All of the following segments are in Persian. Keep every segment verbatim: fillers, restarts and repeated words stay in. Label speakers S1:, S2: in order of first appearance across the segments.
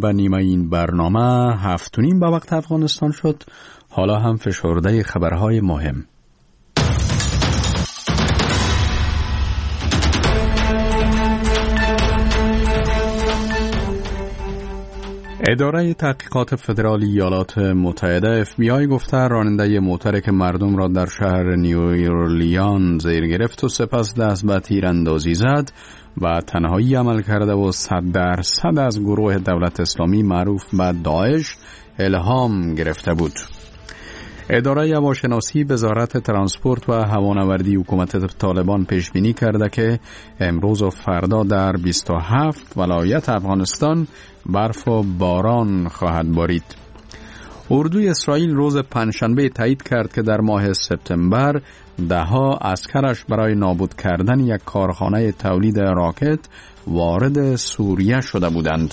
S1: به نیمه این برنامه هفت و نیم به وقت افغانستان شد. حالا هم فشرده خبرهای مهم. اداره تحقیقات فدرالی ایالات متحده اف بی آی گفته راننده موتر که مردم را در شهر نیویورلیان زیر گرفت و سپس دست به تیراندازی زد و تنهایی عمل کرده و صد درصد از گروه دولت اسلامی معروف به داعش الهام گرفته بود. اداره هواشناسی وزارت ترانسپورت و هوانوردی حکومت طالبان پیش بینی کرده که امروز و فردا در بیست و هفت ولایت افغانستان برف و باران خواهد بارید. اردوی اسرائیل روز پنجشنبه تایید کرد که در ماه سپتامبر دهها عسکرش برای نابود کردن یک کارخانه تولید راکت وارد سوریه شده بودند.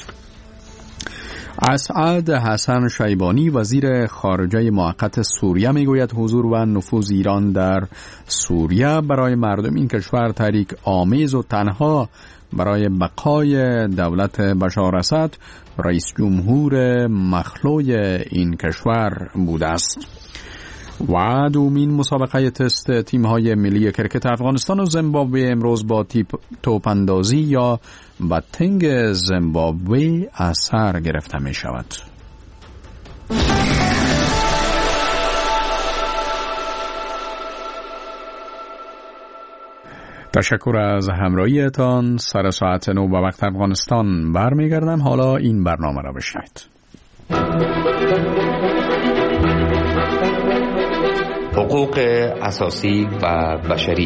S1: اسعد حسن شیبانی وزیر خارجه موقت سوریه میگوید حضور و نفوذ ایران در سوریه برای مردم این کشور تحریک آمیز و تنها برای بقای دولت بشار اسد رئیس جمهور مخلوع این کشور بوده است. و دومین مسابقه تست تیم‌های ملی کرکت افغانستان و زیمبابوه امروز با توپ اندازی یا باتینگ زیمبابوه از سر گرفته می شود. تشکر از همراهیتان. سر ساعت نو به وقت افغانستان برمیگردم. حالا این برنامه را بشنوید.
S2: حقوق اساسی و بشری.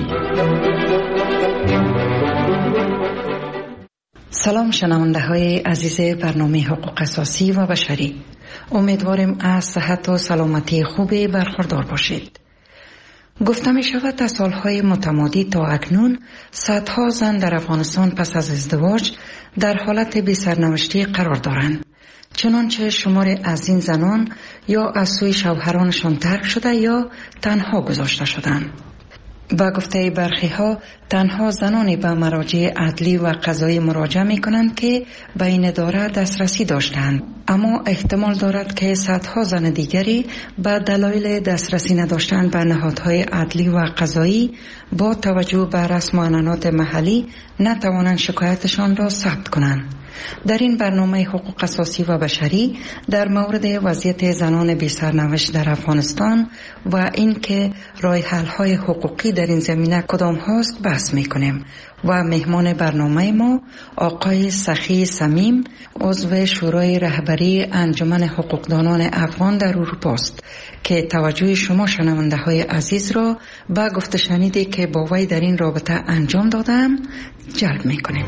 S3: سلام شنونده های عزیز برنامه حقوق اساسی و بشری. امیدوارم از صحت و سلامتی خوبی برخوردار باشید. گفته می شود از سالهای متمادی تا اکنون صدها زن در افغانستان پس از ازدواج در حالت بی سرنوشتی قرار دارند. چنانچه شمار از این زنان یا از سوی شوهرانشان ترک شده یا تنها گذاشته شدند. با گفته برخی ها تنها زنانی به مراجع عدلی و قضایی مراجعه می کنند که به این اداره دسترسی داشتند، اما احتمال دارد که صدها زن دیگری به دلایل دسترسی نداشتن به نهادهای عدلی و قضایی با توجه به رسم و عنعنات محلی نتوانند شکایتشان را ثبت کنند. در این برنامه حقوق اساسی و بشری در مورد وضعیت زنان بی سرنوشت در افغانستان و اینکه راه حل های حقوقی در این زمینه کدام هاست بحث میکنیم و مهمان برنامه ما آقای سخی صمیم عضو شورای رهبری انجمن حقوقدانان افغان در اروپا است که توجه شما شنونده های عزیز را به گفته شنیدی که با وی در این رابطه انجام دادم جلب میکنیم.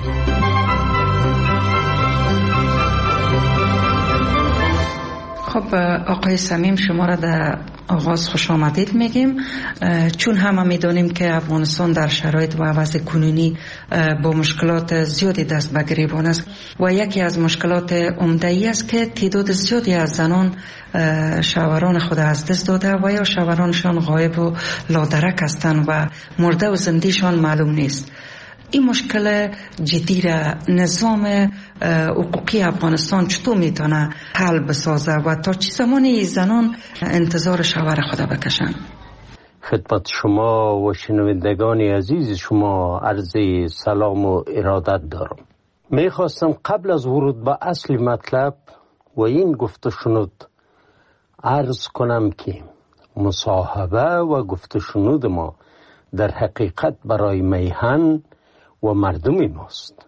S3: خب آقای صمیم، شما را در آغاز خوش آمدید میگیم، چون همه میدونیم که افغانستان در شرایط و وضع کنونی با مشکلات زیادی دست به گریبان است و یکی از مشکلات عمده ای است که تعداد زیادی از زنان شوهران خود از دست داده و یا شوهرانشان غایب و لادرک هستند و مرده و زندهشان معلوم نیست. این مشکل جدی را نظام حقوقی افغانستان چطور میتونه حل بسازه و تا چه زمانی زنان انتظار شوهر خدا بکشن؟
S4: خدمت شما و شنوندگان عزیز شما عرض سلام و ارادت دارم. میخواستم قبل از ورود به اصل مطلب و این گفته شنود عرض کنم که مصاحبه و گفته شنود ما در حقیقت برای میهن و مردم ماست،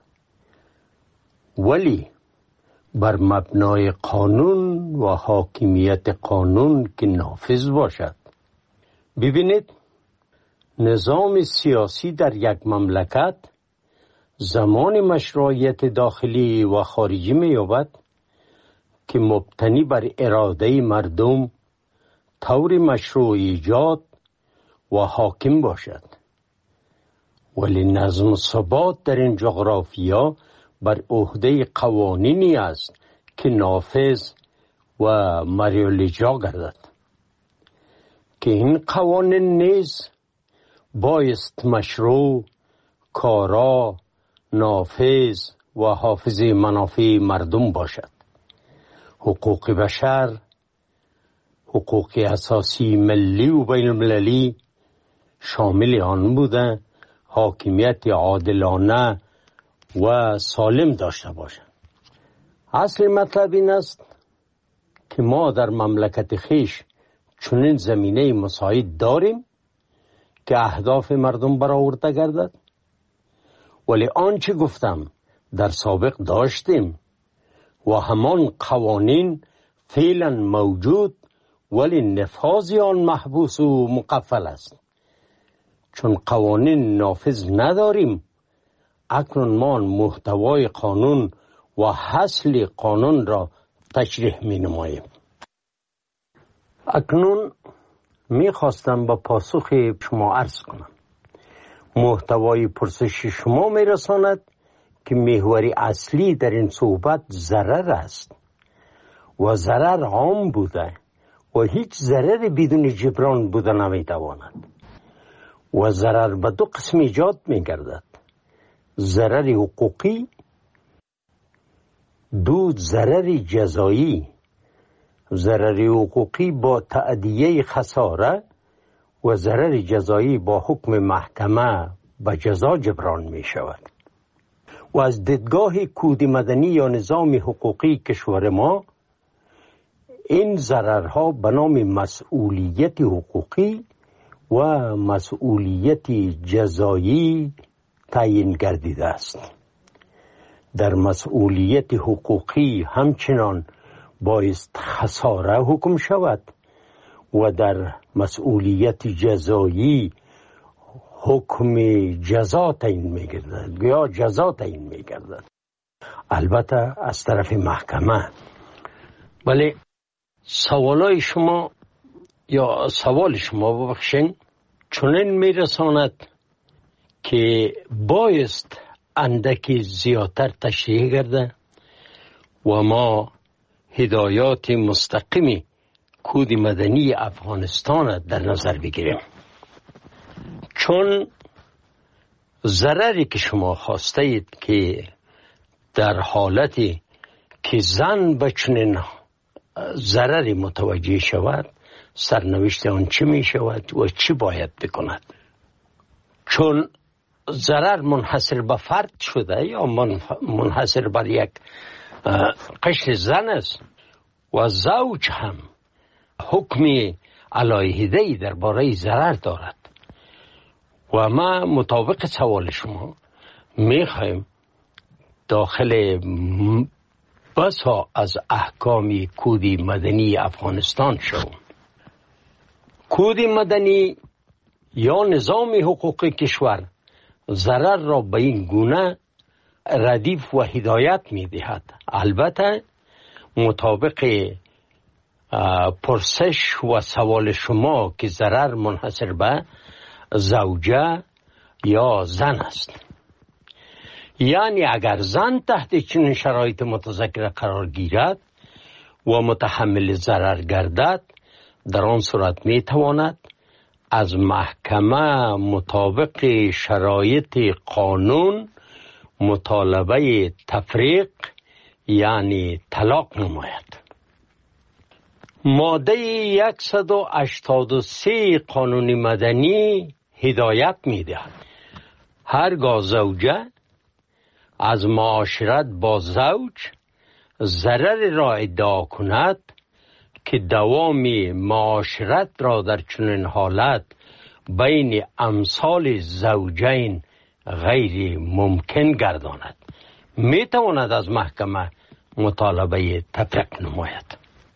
S4: ولی بر مبنای قانون و حاکمیت قانون که نافذ باشد. ببینید، نظام سیاسی در یک مملکت زمان مشروعیت داخلی و خارجی می‌یابد که مبتنی بر اراده مردم طور مشروع ایجاد و حاکم باشد، ولی نظم و ثبات در این جغرافیا بر عهده قوانینی است که نافذ و مریالیجا گردد که این قوانین نیز بایست مشروع، کارا، نافذ و حافظ منافع مردم باشد. حقوق بشر، حقوق اساسی ملی و بین المللی شامل آن بوده حاکمیت عادلانه و سالم داشته باشند. اصل مطلب این است که ما در مملکت خیش چنین زمینه مساعد داریم که اهداف مردم برآورده گردد، ولی آنچه گفتم در سابق داشتیم و همان قوانین فعلا موجود، ولی نفاذ آن محبوس و مقفل است. چون قوانین نافذ نداریم، اکنون ما محتوای قانون و حاصل قانون را تشریح می نماییم. اکنون می خواستم با پاسخ شما عرض کنم. محتوای پرسش شما می رساند که محوری اصلی در این صحبت ضرر است و ضرر عام بوده و هیچ ضرر بدون جبران بوده نمی تواند و ضرر به دو قسم ایجاد می گردد: ضرر حقوقی، دو ضرر جزایی. ضرر حقوقی با تأدیه خساره و ضرر جزایی با حکم محکمه به جزا جبران می شود. و از دیدگاه کود مدنی یا نظام حقوقی کشور ما، این ضررها به نام مسئولیت حقوقی و مسئولیت جزایی تعیین گردیده است. در مسئولیت حقوقی همچنان بایست خساره حکم شود و در مسئولیت جزایی حکم جزا تعیین می‌گردد یا جزا تعیین می‌گردد، البته از طرف محکمه. ولی سوالای شما یا سوال شما ببخشین چنین میرساند که بایست اندکی زیادتر تشریح گرده و ما هدایات مستقیمی کود مدنی افغانستان در نظر بگیریم. چون ضرری که شما خواسته اید که در حالتی که زن به چنین ضرری متوجه شود، سرنوشت آن چی می شود و چی باید بکند. چون ضرر منحصر به فرد شده یا منحصر بر یک قشر زن است و زوج هم حکم علیحده‌ای درباره ضرر دارد و ما مطابق سوال شما میخوایم داخل بسا از احکام کود مدنی افغانستان شوم. کود مدنی یا نظام حقوقی کشور ضرر را به این گونه ردیف و هدایت می دهد. البته مطابق پرسش و سوال شما که ضرر منحصر به زوجه یا زن است، یعنی اگر زن تحت چنین شرایط متذکره قرار گیرد و متحمل ضرر گردد، در آن صورت می تواند از محکمه مطابق شرایط قانون مطالبه تفریق یعنی طلاق نماید. ماده صد و هشتاد و سه قانون مدنی هدایت می دهد هرگاه زوجه از معاشرت با زوج ضرر را ادعا کند که دوام معاشرت را در چنین حالت بین امثال زوجین غیر ممکن گرداند، می تواند از محکمه مطالبه تفریق نماید.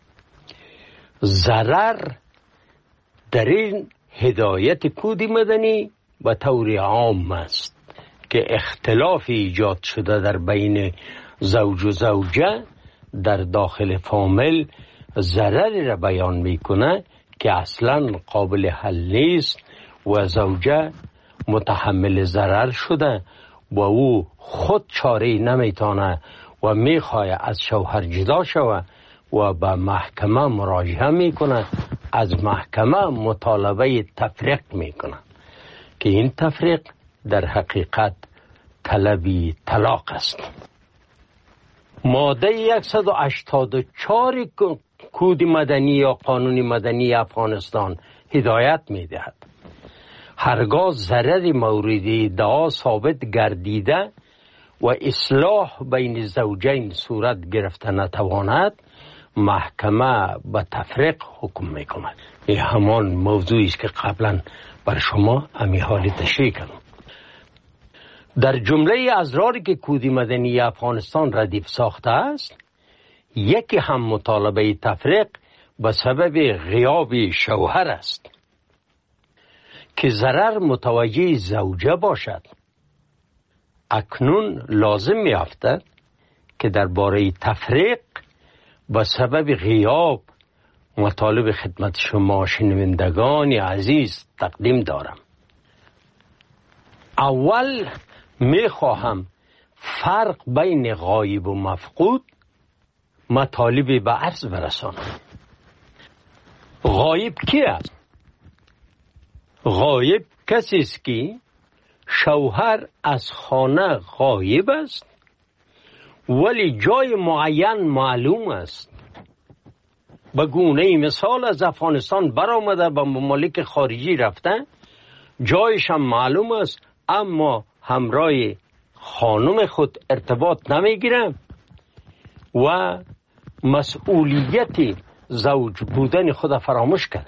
S4: ضرر در این هدایت کود مدنی به طور عام است که اختلاف ایجاد شده در بین زوج و زوجه در داخل فامیل ضرری را بیان میکنه که اصلا قابل حل نیست و زوجه متحمل ضرر شده و او خود چاره نمیتونه و میخواه از شوهر جدا شود و به محکمه مراجعه میکنه، از محکمه مطالبه تفریق میکنه که این تفریق در حقیقت طلبی طلاق است. ماده صد و هشتاد و چهار کود مدنی یا قانون مدنی افغانستان هدایت می‌دهد هرگاه ضرر مورد ادعا ثابت گردیده و اصلاح بین زوجین صورت گرفته نتواند، محکمه به تفریق حکم میکند. این همان موضوعی است که قبلا بر شما امی حالی تشریح کردم. در جمله ازراری که کود مدنی افغانستان ردیف ساخته است، یکی هم مطالبه تفریق به سبب غیاب شوهر است که ضرر متوجه زوجه باشد. اکنون لازم می افتد که درباره تفریق به سبب غیاب مطالب خدمت شما شنوندگان عزیز تقدیم دارم. اول می خواهم فرق بین غایب و مفقود مطالب به عرض برسانم. غایب کی است؟ غایب کسی است که شوهر از خانه غایب است ولی جای معین معلوم است. به گونه مثال از افغانستان برآمده به ممالک خارجی رفته، جایش هم معلوم است اما همراه خانم خود ارتباط نمیگیره و مسئولیت زوج بودن خود فراموش کرده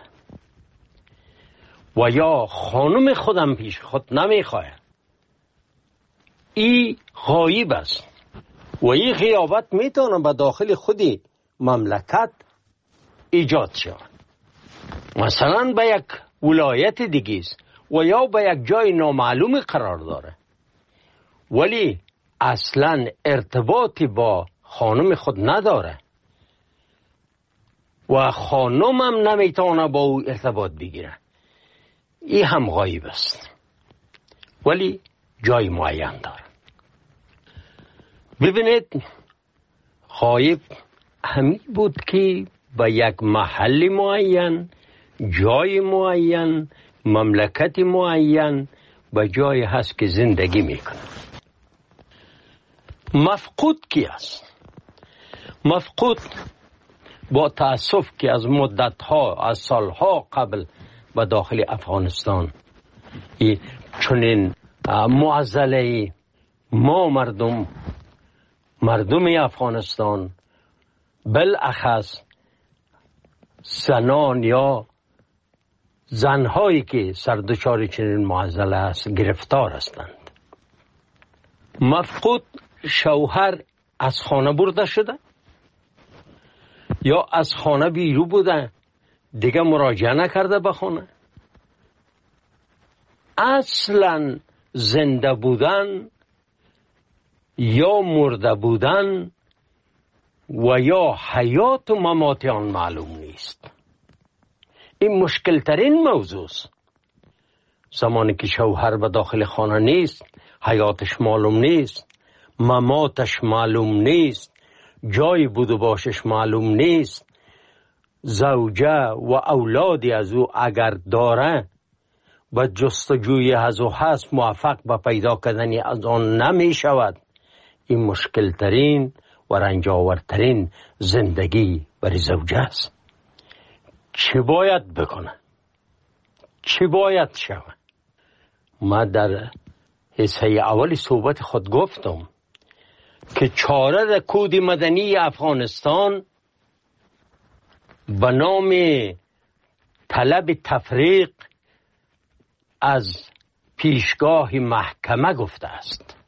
S4: و یا خانم خودم پیش خود نمیخواهد. این غایب است و این غیابت میتونه به داخل خودی مملکت ایجاد شود. مثلا به یک ولایت دیگه است و یا به یک جای نامعلوم قرار داره ولی اصلا ارتباطی با خانم خود نداره و خانم هم نمیتونه با او ارتباط بگیره. این هم غایب است ولی جای معین داره. ببینید، غایب همین بود که به یک محل معین، جای معین، مملکت معین به جای هست که زندگی میکنه. مفقود کی است؟ مفقود با تأسف که از مدتها، از سالها قبل به داخل افغانستان چنین معضله ما مردم مردم افغانستان بالاخص زنان یا زنهایی که سردچار چنین معضله است گرفتار هستند. مفقود شوهر از خانه برده شده یا از خانه بیرو بوده، دیگه مراجعه نکرده به خانه. اصلا زنده بودن یا مرده بودن و یا حیات و ممات آن معلوم نیست. این مشکل ترین موضوع است. زمانی که شوهر به داخل خانه نیست، حیاتش معلوم نیست، مماتش معلوم نیست، جای بود و باشش معلوم نیست، زوجه و اولادی از او اگر داره به جستجوی از او هست موفق به پیدا کردن از آن نمی شود. این مشکل ترین و رنجاورترین زندگی برای زوجه است. چه باید بکنه؟ چه باید شود؟ ما در حصه اولی صحبت خود گفتم که چاره کود مدنی افغانستان به نام طلب تفریق از پیشگاه محکمه گفته است.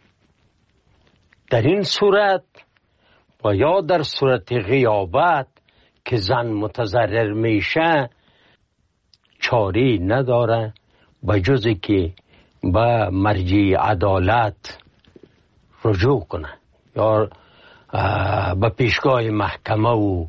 S4: در این صورت و یا در صورت غیابت که زن متضرر میشه چاری نداره به جز که به مرجع عدالت رجوع کنه یا به پیشگاه محکمه و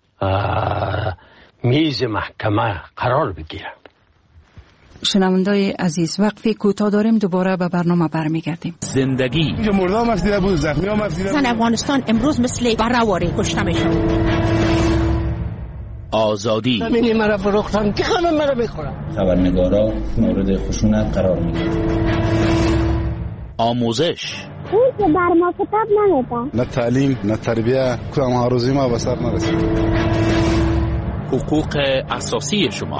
S4: میز محکمه قرار بگیره.
S3: شنوندای عزیز، وقفی کوتاه داریم، دوباره به برنامه برمیگردیم.
S5: زندگی
S6: اینجا مرده هم افزیده بود، زخمی هم افزیده بود.
S7: زن افغانستان امروز مثل برهواری کشته میشه.
S5: آزادی
S7: همینی مرا فروختن که همه مرا بخورن.
S8: خبرنگارا مورد خشونت قرار میگیرن.
S5: آموزش این که بر ما کتاب نمیدن.
S6: نه تعلیم نه تربیه، کدام ها روزی ما به سر نرسید.
S8: حقوق اساسی شما.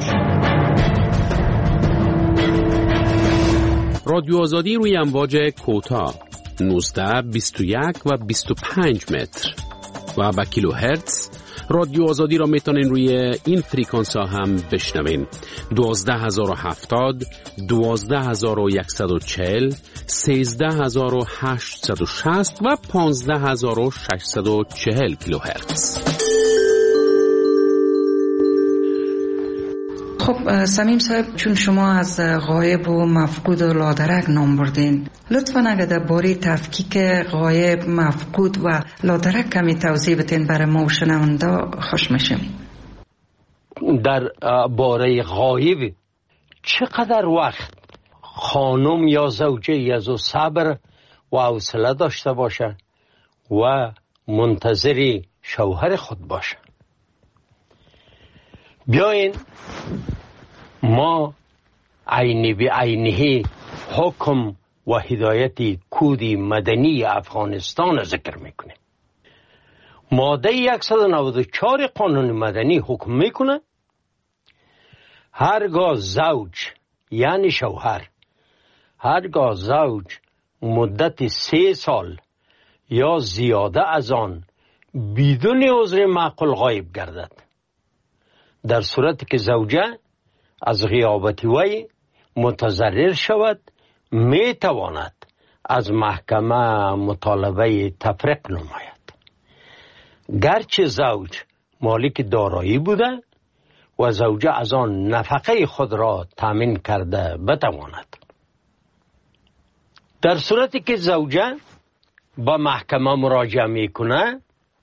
S8: رادیو آزادی روی امواج کوتاه نوزده، بیست و یک و بیست و پنج متر و با کیلو هرتز. رادیو آزادی را میتونین روی این فریکانس ها هم بشنوین: دوازده هزار و هفتاد، دوازده هزار و صد و چهل، سیزده هزار و هشتصد و شصت و پانزده هزار و ششصد و چهل کیلو هرتز.
S3: خب سمیم صاحب، چون شما از غایب و مفقود و لادرک نام بردین، لطفاً اگر در باره تفکیک غایب، مفقود و لادرک کمی توضیح بدین برای ما و شنونده خوش میشیم.
S4: در باره غایب چقدر وقت خانم یا زوجه یزو صبر و حوصله داشته باشه و منتظر شوهر خود باشه. بیاین ما عینی به عینه حکم و هدایت کود مدنی افغانستان ذکر میکنه. ماده صد و نود و چهار قانون مدنی حکم میکنه هرگاه زوج یعنی شوهر، هرگاه زوج مدت سه سال یا زیاده از آن بدون عذر معقول غایب گردد، در صورتی که زوجه از غیابت وی متضرر شود، می تواند از محکمه مطالبه تفریق نماید. گرچه زوج مالک دارایی بوده و زوجه از آن نفقه خود را تامین کرده بتواند. در صورتی که زوجه با محکمه مراجعه میکنه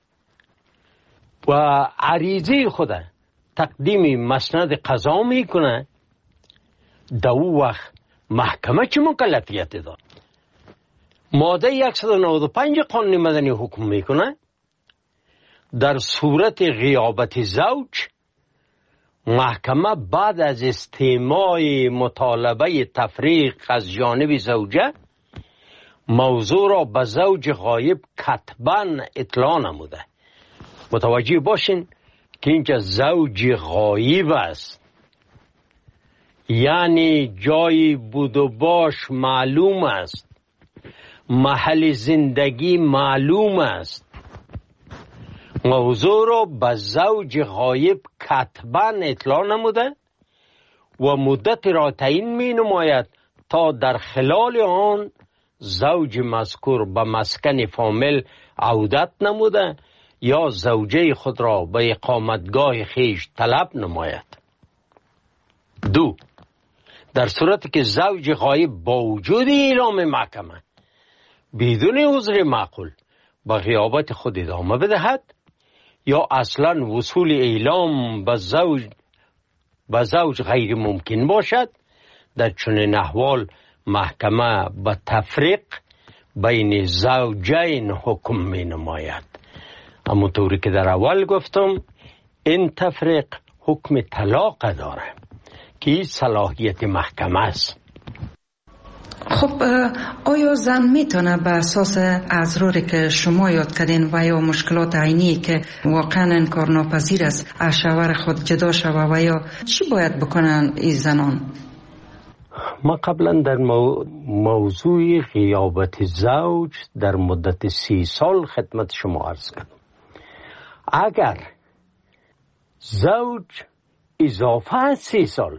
S4: و عریضه خود تقدیم مسند قضا میکنه، در او وقت محکمه چه مکلفیت داد؟ ماده صد و نود و پنج قانون مدنی حکم میکنه در صورت غیابت زوج، محکمه بعد از استماع مطالبه تفریق از جانب زوجه موضوع را به زوج غایب کتباً اطلاع نموده. متوجه باشین که اینجا زوج غایب است، یعنی جای بود و باش معلوم است، محل زندگی معلوم است. موضوع را به زوج غایب کتباً اطلاع نموده و مدت را تعیین می نماید تا در خلال آن زوج مذکور به مسکن فامیل عودت نموده یا زوجه خود را به اقامتگاه خیش طلب نماید. دو، در صورتی که زوج غایب با وجود اعلام محکمه بدون عذر معقول به غیابت خود ادامه بدهد یا اصلا وصول اعلام به زوج به زوج غیر ممکن باشد، در چنین احوال محکمه به تفریق بین زوجین حکم می نماید. اما طوری که در اول گفتم، این تفریق حکم طلاق داره که صلاحیت محکمه است.
S3: خب آیا زن میتونه به اساس اضراری که شما یاد کردین و یا مشکلات عینی که واقعا انکار ناپذیر است از شوهر خود جدا شوه و یا چی باید بکنن این زنان؟
S4: ما قبلا در مو... موضوع غیابت زوج در مدت سی سال خدمت شما عرض کردم. اگر زوج اضافه از سی سال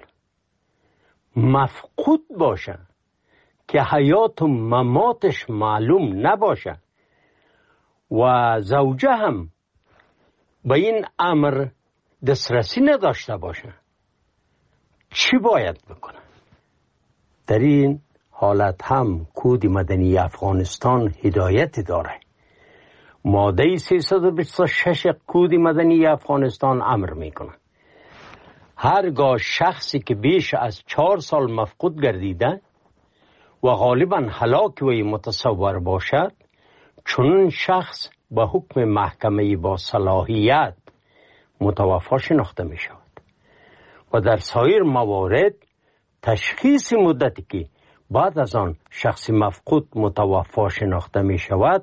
S4: مفقود باشه که حیات و مماتش معلوم نباشه و زوجه هم به این امر دسترسی نداشته باشه، چی باید بکنه؟ در این حالت هم کود مدنی افغانستان هدایت داره. ماده سیصد و بیست و شش کود مدنی افغانستان امر میکنه هرگاه شخصی که بیش از چهار سال مفقود گردیده و غالبا هلاک وی متصور باشد، چون شخص به حکم محکمه با صلاحیت متوفی شناخته می شود و در سایر موارد تشخیص مدتی که بعد از آن شخص مفقود متوفا شناخته می شود،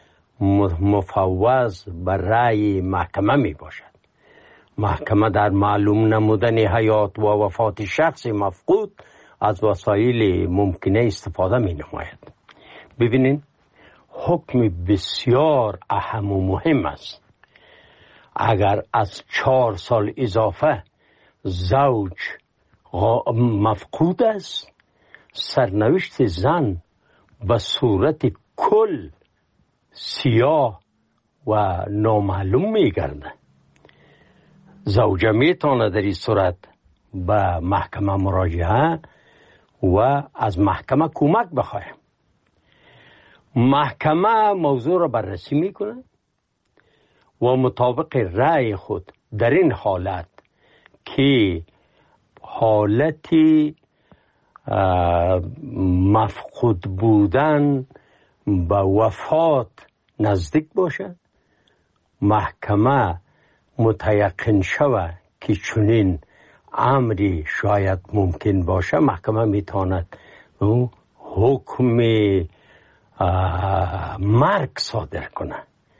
S4: مفوض بر رأی محکمه می باشد. محکمه در معلوم نمودن حیات و وفات شخص مفقود از وسایل ممکنه استفاده می نماید. ببینید حکم بسیار اهم و مهم است. اگر از چهار سال اضافه زوج مفقود است، سرنوشت زن به صورت کل سیاه و نامعلوم می گرده. زوجه می تواند در این صورت به محکمه مراجعه و از محکمه کمک بخواهد. محکمه موضوع را بررسی می کند و مطابق رأی خود در این حالت که حالتی مفقود بودن به وفات نزدیک باشد، محکمه متیقن شود که چنین امری شاید ممکن باشه، محکمه میتواند حکم مرگ صادر کنه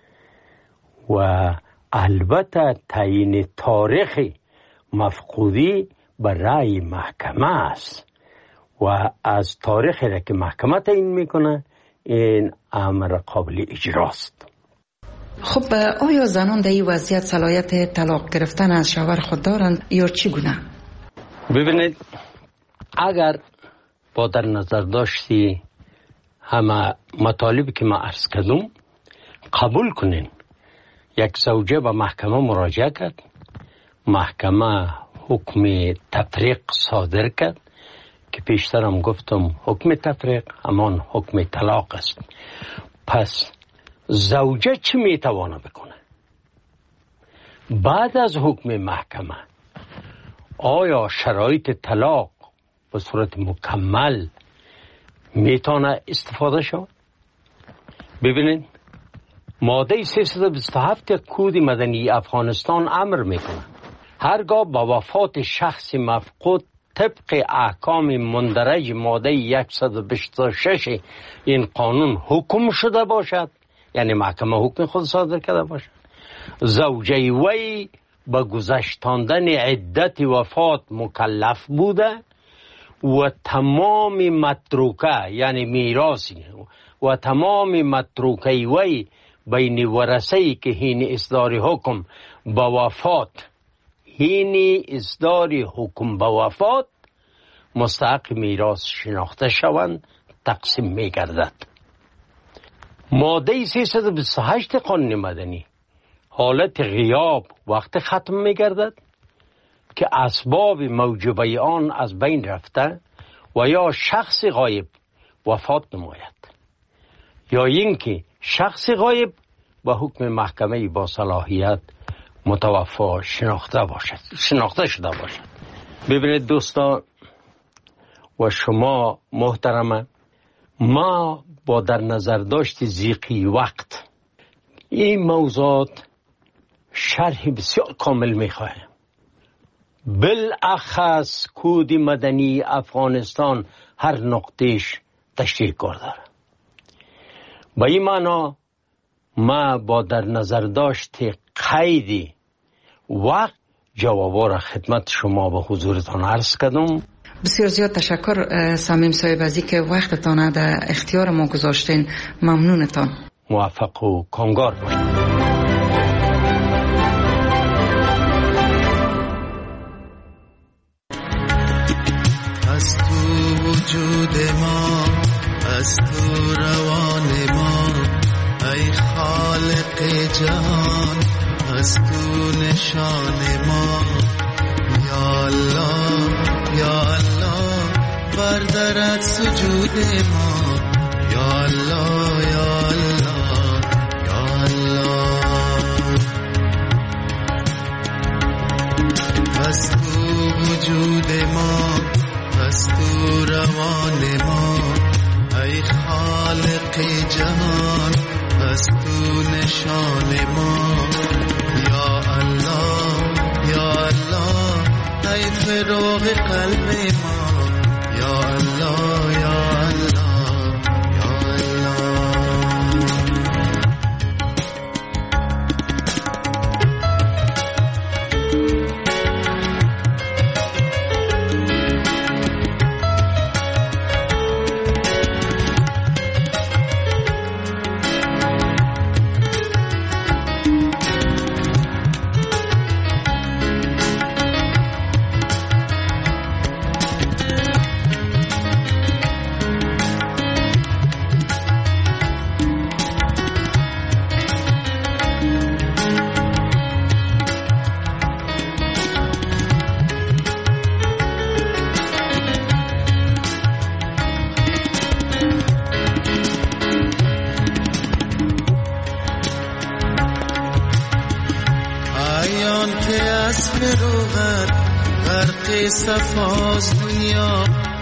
S4: و البته تعیین تاریخ مفقودی به رأی محکمه است و از تاریخی را که محکمه تعیین میکنه این امر قابل اجراست.
S3: خب آیا زنان در این وضعیت صلاحیت طلاق گرفتن از شوهر خود دارند یا چگونه؟
S4: ببینید اگر با در نظر داشتی همه مطالبی که ما عرض کردم قبول کنین، یک زوجه به محکمه مراجعه کرد، محکمه حکم تفریق صادر کرد که پیشترم گفتم حکم تفریق همان حکم طلاق است. پس زوجه چی میتوانه بکنه؟ بعد از حکم محکمه آیا شرایط طلاق به صورت مکمل میتونه استفاده شد؟ ببینید ماده سیصد و بیست و هفت کود مدنی افغانستان امر میکنه هرگاه با وفات شخص مفقود طبق احکام مندرج ماده صد و بیست و شش این قانون حکم شده باشد، یعنی محکمه حکم خود صادر کرده باشد، زوجه وی به گذشتاندن عدت وفات مکلف بوده و تمام متروکه یعنی میراثی و تمام متروکه وی بین ورثه‌ای که هین اصدار حکم به وفات هین اصدار حکم به وفات مستحق میراث شناخته شوند تقسیم می گردد. ماده سیصد و بیست و هشت قانون مدنی حالت غیاب وقت ختم می گردد که اسباب موجبه آن از بین رفته و یا شخص غایب وفات نماید یا اینکه شخص غایب با حکم محکمه با صلاحیت متوفا شناخته باشد شناخته شده باشد. ببینید دوستان و شما محترمه، ما با در نظر داشت ضیقی وقت این موضوعات شرح بسیار کامل میخواهیم. بالاخص کود مدنی افغانستان هر نقطهش تشریح کار داره. با این معنا ما با در نظر داشت قید وقت جوابا را خدمت شما به حضورتان عرض کردم.
S3: بسیار زیاد تشکر صمیم صاحب از اینکه وقتتان در اختیار ما گذاشتین. ممنونتان.
S4: موفق و کامگار باشید.
S9: از تو وجود ما، از تو روان ما، ای خالق جهان، از تو نشان ما. یا الله یا الله بردارد سجود ما. یا الله یا الله یا الله. از تو وجود ما، از تو روان ما، ای خالق جهان، از تو نشان ما. یا الله یا الله ای فروغ قلب ما. یا الله یا ایان که از فروغت غرق صفاز دنیا،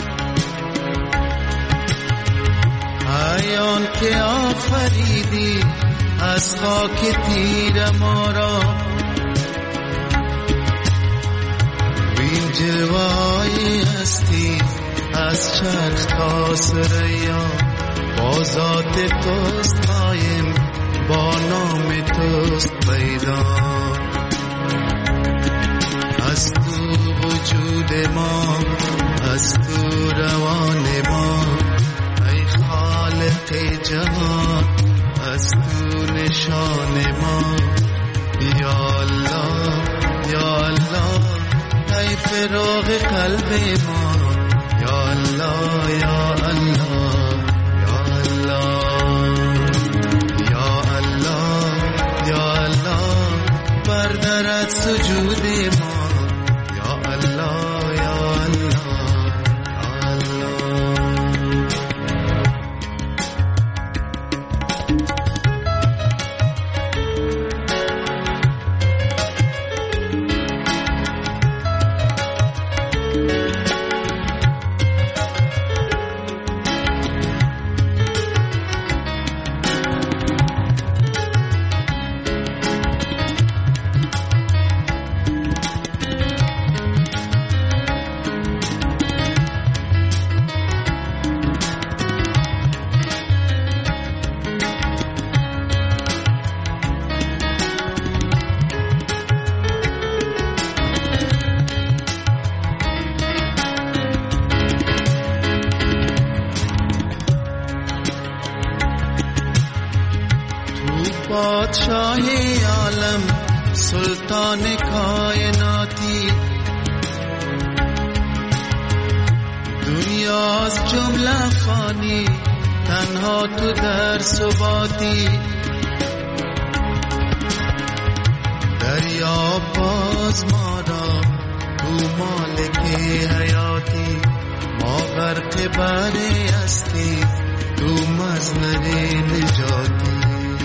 S9: ایان که آفریدی از خاک تیر ما را، وین جلوه‌های هستی از چرخ تا ثریا، با ذات توست قایم، با نام توست پیدا. از تو وجود ما، از تو روان ما، ای خالق جهان، از تو نشان ما. یا الله یا الله ای فراغ قلب ما. یا الله یا الله یا الله یا الله یا الله بردارد سجود ما. یا الله یا الله یا الله. بادشاہ عالم سلطان کائناتی، دنیا از جمله فانی تنها تو در ثباتی. دریا باز ما را تو مالک حیاتی، ما غرق بحر هستی تو مزمر نجاتی.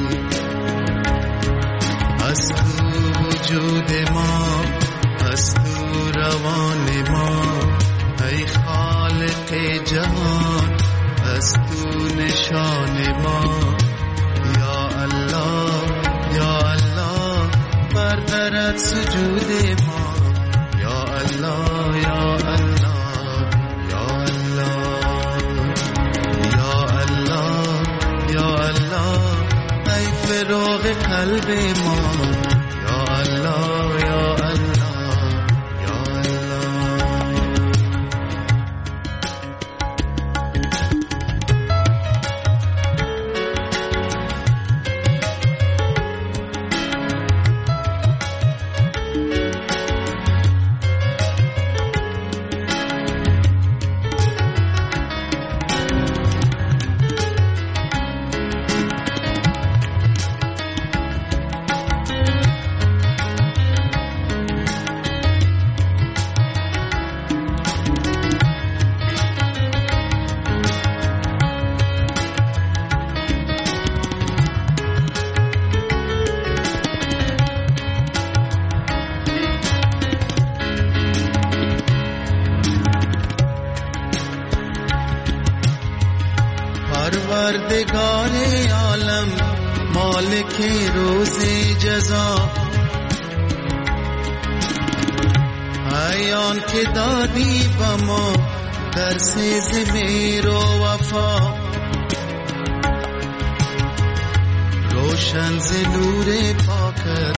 S9: از تو وجود ما، از تو روان ما، ای خالق جهان، از تو نشان ما. یا الله یا الله بردارد سجود ما. یا الله یا الله یا الله یا الله یا الله ای فراغ قلب ما. یا الله یا الله یا الله. پروردگار عالم مالک روز جزا، ایان که دادی به ما درس ضمیر و وفا، روشن ز نور پاکت